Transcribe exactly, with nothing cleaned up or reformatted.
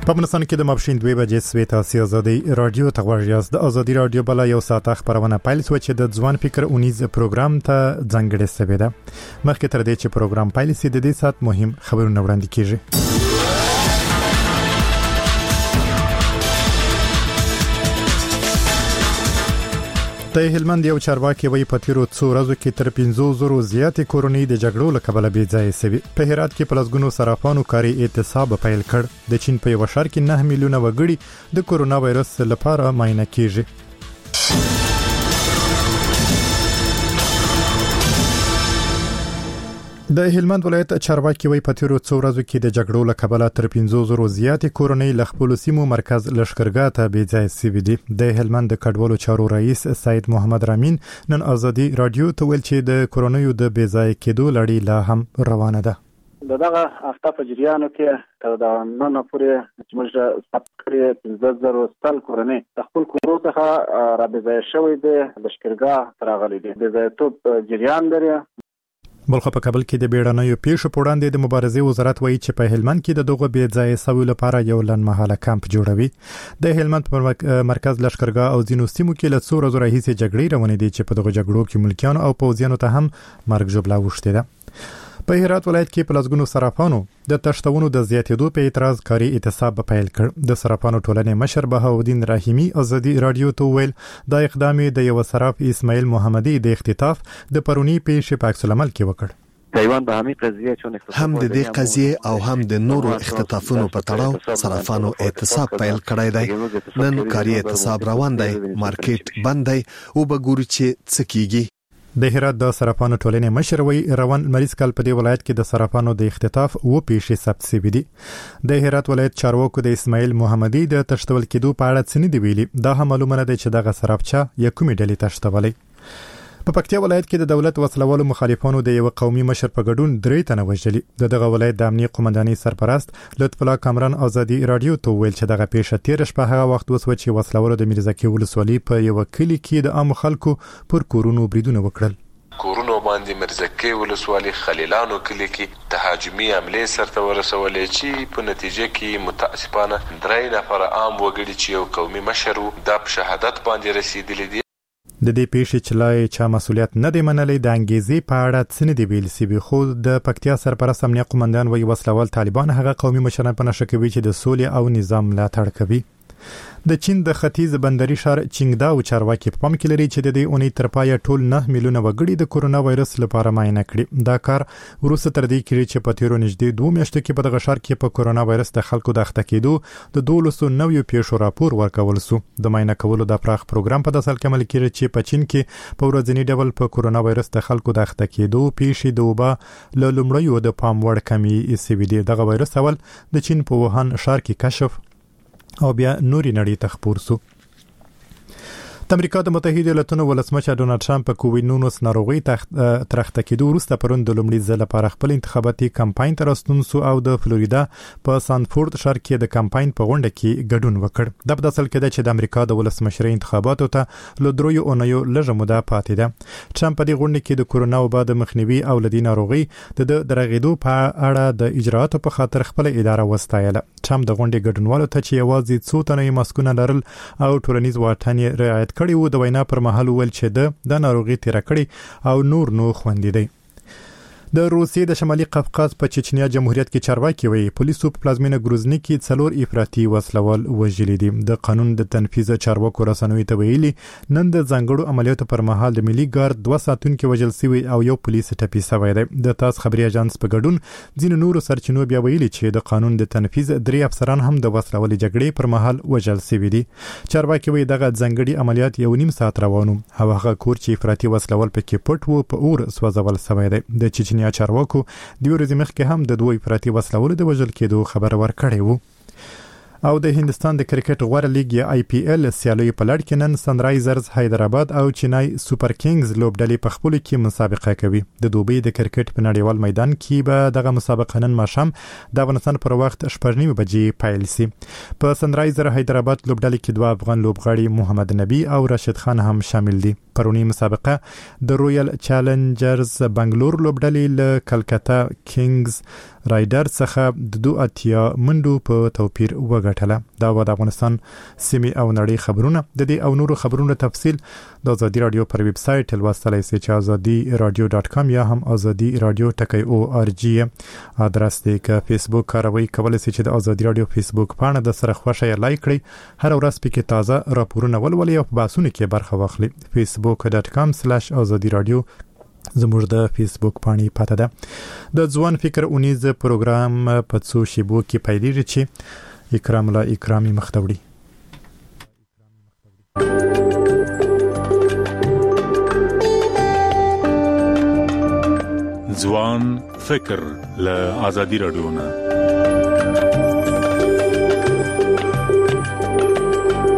په افغانستان کې د ماپښین دوه بجې سوي تاسو ازادي رادیو ته غواړئ. د ازادي رادیو بل یو ساعت خبرونه پیل شو چې د ځوان فکر اونیز پروګرام ته ځانګړی سوي ده. مخکې تر دې چې پروګرام پیل شي د دې سات مهم خبرونه وړاندې کیږي. د هلمند یو چارواکي وایي په تیرو څو ورځو کې تر پنځه زره زیاتې کورنۍ د جګړو له کبله بې ځایه شوي. په هرات کې په لسګونو صرافانو کاري اعتصاب پیل کړ. د چین په یو ښار کې نه میلیونه وګړي د کورونا وایرس لپاره معاینه کیږي. د هلمند ولایت چارواکي وایي په تیرو څو ورځو کې د جګړو له کبله تر پنځه زره زیاتې کورنۍ له خپل سیمو مرکز لښکرګاه ته بې ځایه شوي دي. د هلمند د کډوالو چارو رئیس سید محمد رامین نن ازادي رادیو ته ویل چې د کورنیو د بې ځایه کېدو لړۍ لا هم روانه ده. دغه هفته په جریانو کې تر دا نن پورې چې موږ ثبت کړی پنځه زره ستل کورنۍ د خپل کورو څخه را بې ځایه شوي دي، لښکرګاه راغلي دي. بې ځایه‌توب جریان لري. بلخو په کابل کې د بیړنیو پیښو په وړاندې د مبارزې وزارت وایي چې په هلمند کې د دغه بې ځایه شویو لپاره یو لنډمهاله کمپ جوړوي. د هلمند په مرکز لښکرګاه او ځینو سیمو کې له څو ورځو راهیسې جګړې روانې دي چې په دغه جګړو کې ملکیانو او پوځیانو ته هم مرګ ژوبله اوښتې ده. په هرات ولایت کې په لسګونو صرافانو د تشتونو د زیاتېدو په اعتراض کاري اعتصاب پیل کړ. د صرافانو ټولنې مشر بهاودین رحیمی ازادي رادیو ته ویل د اقدام د یو صراف اسماعیل محمدي د اختطاف د پرونی پیښې په عکس العمل کې وکړ. هم د دې قضیه او هم د نورو اختطافونو په تړاو صرافانو اعتصاب پیل کړی دی. نن کاري اعتصاب روان دی، مارکیټ بند دی او به ګورو چې څه کیږي. د هرات د صرافانو ټولنې مشر وی روان مریض کال په دې ولایت کې د صرافانو د اختطاف و پیښې ثبت شوي دي. د هرات ولایت چارواکو د اسماعیل محمدي د تشتول کېدو په اړه څه نه دی ویلي. دا هم معلومه ده چې دغه صرافچا یا کومې ډلې تشتولې. په پکتیا ولایت کې د دولت وسلوالو مخالفانو د یو قومي مشر په ګډون درې تنه وژلي. د دغه ولایت د امنیت قومندانۍ سرپرست لطف الله کامران ازادي رادیو ته ویل چې دغه پیښه تیر شپه هغه وخت وسو چې وسلوالو د میرزکه ولسوالۍ په یو کلی کې د عام خلکو پر کورونو بریدونه وکړل. کورونو باندې مرزکه ولسوالۍ خلیلانو کلی کې تهاجمي حمله سرته ورسولې چې په نتیجه کې متاسفانه درې نفر عام وګړي چې یو قومي مشر د شهادت باندې رسیدلي دي. د دې پیښې چې لای چا مسولیت نه دی منلې د انګیزې په اړه څه نه دی ویل سی. خو د پکتیا سرپرست امنیت قومندان وی وسلوال طالبان هغه قومي مشران په نشه کوي چې د سولې او نظام ملاتړ کوي. د چین د ختیځ بندري ښار چینګداو چارواکي په پام کې لري چې د دې اونۍ تر پایه ټول نه میلیونه وګړي د کورونا وایرس لپاره معاینه کړي. دا کار وروسته تر دې کړي چې په تیرو نږدې دوه میاشتو کې په دغه ښار کې په کورونا وایرس د خلکو د اخته کېدو د دولسو نویو پیښو راپور ورکول شو. د معاینه کولو د پراخ پروګرام په داسې حال کې عمل کېږي چې په چین کې په ورځنی ډول په کورونا وایرس د خلکو د اخته کېدو پیښې د وبا له لومړیو د پام وړ کمی شوي دي. دغه وایرس اول د چین په ووهان ښار کې کشف او بیا نوري نړۍ ته خپور شو. د امریکا د متحده ایالاتونو ولسمشر ډونالد ټرمپ په کووډ نولس ناروغي ترخته کېدو وروسته پرون د لومړي ځل لپاره خپل انتخاباتي کمپاین ته راستون شو او د فلوریدا په سانفورد ښار کې د کمپاین په غونډه کې ګډون وکړ. د په داسل کې ده چې د امریکا د ولسمشرۍ انتخاباتو ته له درویو اونیو لږه موده پاتې ده. ټرمپ په دې غونډه کې د کورونا وبا د مخنیوي او لدی ناروغي د درغېدو په اړه د اجراءاتو په خاطر خپل اداره وستایله. ټرمپ د غونډې ګډونوالو ته چې یوازې څو تنه ماسکونه لرل او ټولنیز واټن رعایت کړي وو د وینا پر مهال ویل چې د ناروغي تیر کړي او نور نو خوندې دی. د روسیې د شمالي قفقاز په چچنیا جمهوریت کې چارواکي وایي پولیسو په پلازمینه ګروزني کې څلور افراطي وسلوال وژلي دي. د قانون د تنفيذ چارواکو رسنوي ته ویلي نن د ځانګړو عملیاتو پر مهال د ملي ګارد دوه ساتونکو وژل شوي او یو پولیس ټپي شوی دی. د تاس خبري اژانس په ګډون ځینو نورو سرچینو بیا ویلي چې د قانون د تنفيذ درې افسران هم د وسلوالي جګړې پر مهال وژل شوي دي. چارواکي وایي دغه ځانګړي عملیات یو نیم ساعت روانو. هغه کور چې افراطي وسلوال پکې پټ وو په اور سوځول شوی دی. د چچنیا چارواکو د ورځې مخکې هم د دوه افراطي وسلوالو د وژل کېدو خبر ورکړی وو. او د هندستان د کرکټ غوړه لیګ یا آی پی ایل سیالي په لړ کې نن سنرایزرز حیدرآباد او چنای سوپر کینګز لوبډلې په خپل کې مسابقه کوي. د دوبۍ د کرکټ په نړیوال میدان کې به دغه مسابقه نن ماښام د افغانستان پر وخت شپږ نیمې بجې پیل شي. په سنرایزر حیدرآباد لوبډلې کې دوه افغان لوبغاړي محمد نبی او راشد خان هم شامل دي. پرونی مسابقه د رویل چالنجرز بنگلور لوبډلې له کلکتا کینګز رایډر څخه د دوه اتیا منډو په توپیر وګټله. دا و د افغانستان سیمې او نړۍ خبرونه. د دې او نورو خبرونو تفصیل د ازادي رادیو پر ویب سټ لوستلای شئ چې ازادي رادیو ډاټ کام یا هم ازادي رادیو ټکی او ار جی ادرس دی. که فیسبوک کاروي کولای شئ چې د ازادي رادیو فیسبوک پاڼه د سره خوښه یا لایک کړئ. هر ورځ پکې تازه راپورونه ولولئ او په باسونه کې برخه واخلئ. فیسبوک ډاټ کام سلاش ازادي رادیو زموږ د فیسبوک پاڼې پته ده. د ځوان فکر اونیز پروګرام په څو شیبو کې پیلېږي چې اکرام الله اکرامي مختوړي. ځوان فکر له ازادي رادیو نه